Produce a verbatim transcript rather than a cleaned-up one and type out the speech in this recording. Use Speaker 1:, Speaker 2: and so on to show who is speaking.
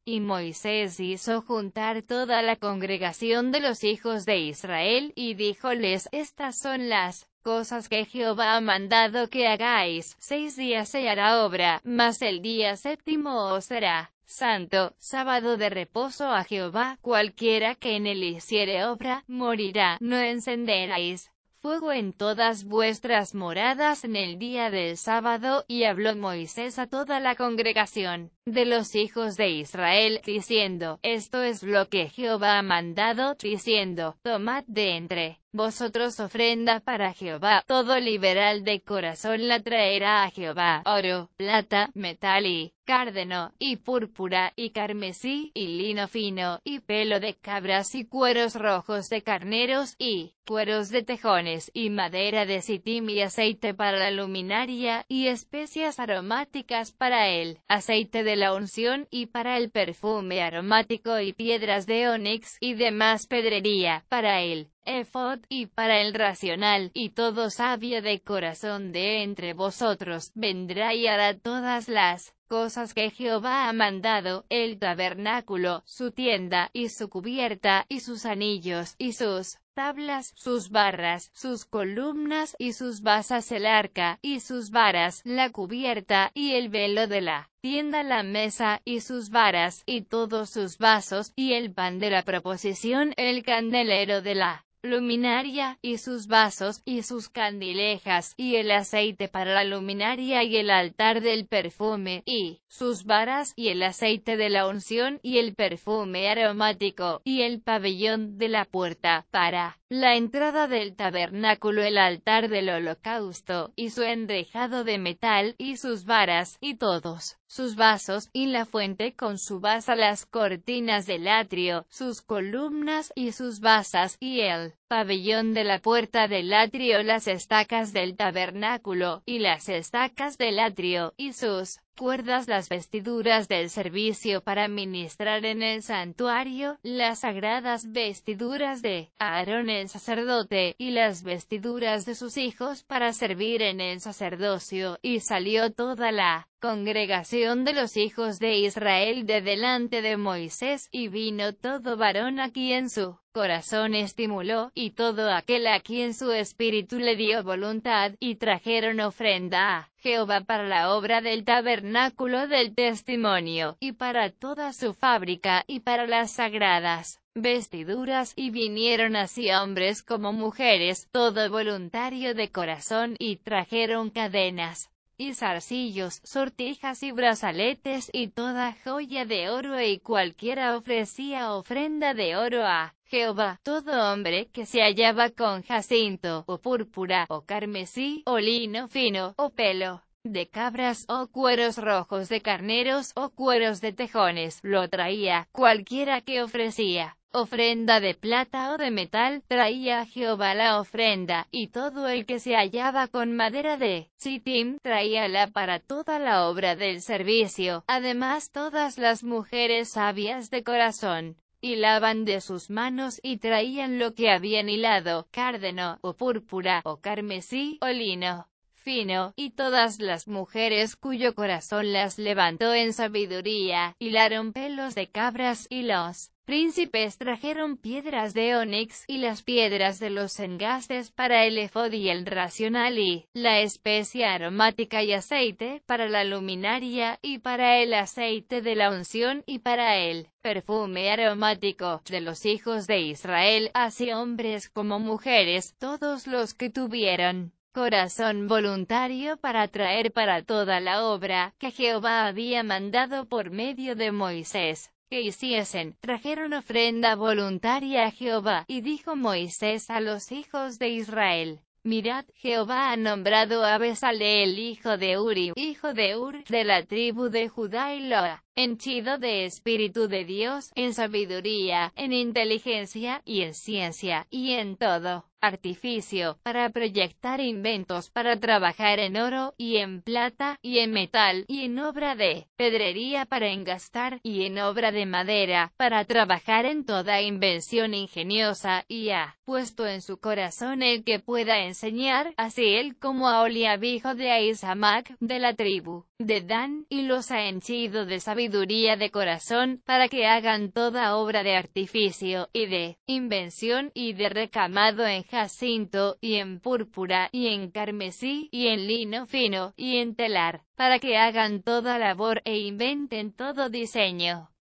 Speaker 1: Y Moisés hizo juntar toda la congregación de los hijos de Israel, y díjoles: Estas son las cosas que Jehová ha mandado que hagáis. Seis días se hará obra, mas el día séptimo os será santo, sábado de reposo a Jehová. Cualquiera que en él hiciere obra, morirá. No encenderéis fuego en todas vuestras moradas en el día del sábado. Y habló Moisés a toda la congregación de los hijos de Israel, diciendo: Esto es lo que Jehová ha mandado, diciendo: Tomad de entre vosotros ofrenda para Jehová. Todo liberal de corazón la traerá a Jehová: oro, plata, metal y cárdeno, y púrpura, y carmesí, y lino fino, y pelo de cabras, y cueros rojos de carneros, y cueros de tejones, y madera de sitim, y aceite para la luminaria, y especias aromáticas para él, aceite de la unción, y para el perfume aromático, y piedras de onix, y demás pedrería, para él ephod, y para el racional. Y todo sabio de corazón de entre vosotros vendrá y hará todas las cosas que Jehová ha mandado: el tabernáculo, su tienda, y su cubierta, y sus anillos, y sus tablas, sus barras, sus columnas, y sus basas, el arca, y sus varas, la cubierta, y el velo de la tienda, la mesa, y sus varas, y todos sus vasos, y el pan de la proposición, el candelero de la luminaria, y sus vasos, y sus candilejas, y el aceite para la luminaria, y el altar del perfume, y sus varas, y el aceite de la unción, y el perfume aromático, y el pabellón de la puerta, para la entrada del tabernáculo, el altar del holocausto, y su enrejado de metal, y sus varas, y todos sus vasos, y la fuente con su basa, las cortinas del atrio, sus columnas, y sus basas, y el pabellón de la puerta del atrio, las estacas del tabernáculo, y las estacas del atrio, y sus cuerdas, las vestiduras del servicio para ministrar en el santuario, las sagradas vestiduras de Aarón el sacerdote, y las vestiduras de sus hijos para servir en el sacerdocio. Y salió toda la congregación de los hijos de Israel de delante de Moisés, y vino todo varón a quien su corazón estimuló, y todo aquel a quien su espíritu le dio voluntad, y trajeron ofrenda a Jehová para la obra del tabernáculo del testimonio, y para toda su fábrica, y para las sagradas vestiduras. Y vinieron así hombres como mujeres, todo voluntario de corazón, y trajeron cadenas, y zarcillos, sortijas y brazaletes, y toda joya de oro, y cualquiera ofrecía ofrenda de oro a Jehová. Todo hombre que se hallaba con jacinto, o púrpura, o carmesí, o lino fino, o pelo de cabras, o cueros rojos de carneros, o cueros de tejones, lo traía. Cualquiera que ofrecía ofrenda de plata o de metal, traía a Jehová la ofrenda. Y todo el que se hallaba con madera de sitim, traíala para toda la obra del servicio. Además, todas las mujeres sabias de corazón hilaban de sus manos, y traían lo que habían hilado: cárdeno, o púrpura, o carmesí, o lino fino. Y todas las mujeres cuyo corazón las levantó en sabiduría, hilaron pelos de cabras. Y los príncipes trajeron piedras de onix, y las piedras de los engastes para el efod y el racional, y la especia aromática, y aceite para la luminaria, y para el aceite de la unción, y para el perfume aromático de los hijos de Israel, así hombres como mujeres, todos los que tuvieron corazón voluntario para traer para toda la obra que Jehová había mandado por medio de Moisés que hiciesen, trajeron ofrenda voluntaria a Jehová. Y dijo Moisés a los hijos de Israel: Mirad, Jehová ha nombrado a Bezaleel hijo de Uri, hijo de Ur, de la tribu de Judá, y lo ha henchido de espíritu de Dios, en sabiduría, en inteligencia, y en ciencia, y en todo artificio, para proyectar inventos, para trabajar en oro, y en plata, y en metal, y en obra de pedrería para engastar, y en obra de madera, para trabajar en toda invención ingeniosa, y ha puesto en su corazón el que pueda enseñar, así él como a Oliab hijo de Ahisamac, de la tribu de Dan, y los ha henchido de sabiduría de corazón, para que hagan toda obra de artificio, y de invención, y de recamado en jacinto, y en púrpura, y en carmesí, y en lino fino, y en telar, para que hagan toda labor, e inventen todo diseño.